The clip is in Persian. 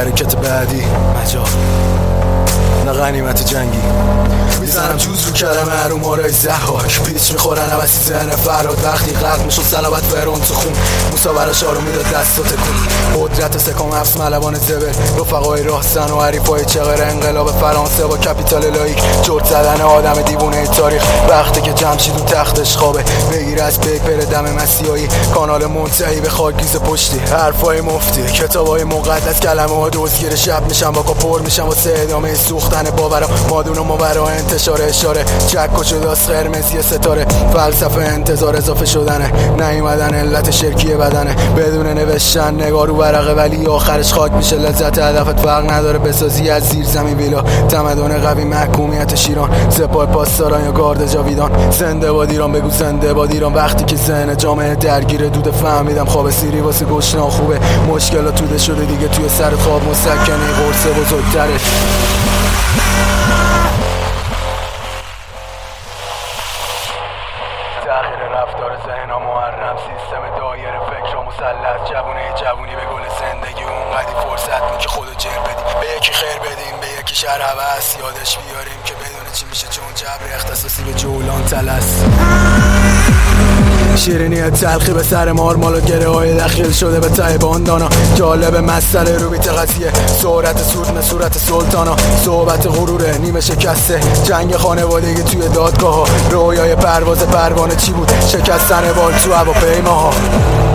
حرکت بعدی مجال نه غنیمت جنگی میزنم جوز رو کلمه رو مارای زحاک پیچ میخورن عوضی ذهن فراد وقتی غرق میشد صلابت برون تو خون موسا براش آروم میداد دستو تکون قدرت سکام حفظ ملوان زبر رفقای راهزن و حریفای چغر انقلاب فرانسه با کپیتال لایک جرد زدن آدم دیوونه تاریخ وقتی که جمشید و تختش خوابه بگیر از بیک بره دم مسیحایی کانال منتهی به خاکریز پشتی حرفای مفتی کتابای مقدس کلمه ها دزگیر شب میشن با پر میشن واسه ادامه سوختن باورا مادون و ماورا انتشار اشاره جک و جداس قرمزی ستاره فلسفه انتظار اضافه شدنه نیومدن علت شرکی بدنه بدون نوشتن نگارو ورقه ولی آخرش خاک میشه لذت هدفت فرق نداره بسازی از زیر زمین ویلا تمدن قوی محکومیت شیران سپاه پاسداران یا گارد جاویدان زنده باد ایران بگو زنده باد ایران وقتی که ذهن جامعه درگیر دوده فهمیدم خواب سیری واسه گشنا خوبه مشکلات توده شده دیگه توی سر خواب مسکنه قرصه بزرگتره تغییر رفتار ذهن ها محرم سیستم دایره فکر و مسلط جوونی به گل زندگی اونقدی فرصت بود که خودو جر بدیم به یکی خیر بدیم به یکی شر هوس یادش بیاریم که بدون چی میشه چون جبر اختصاصی به جولان تلس شیرینی تلخی به سر مارمال و گره های دخیل شده به ته باندانا جالب مسئله رو بیت قضیه سرعت سودن صورت سلطانا صحبت غروره نیمه شکسته جنگ خانوادگی توی دادگاه ها رویای پرواز پروانه چی بود شکستن بال تو هواپیماها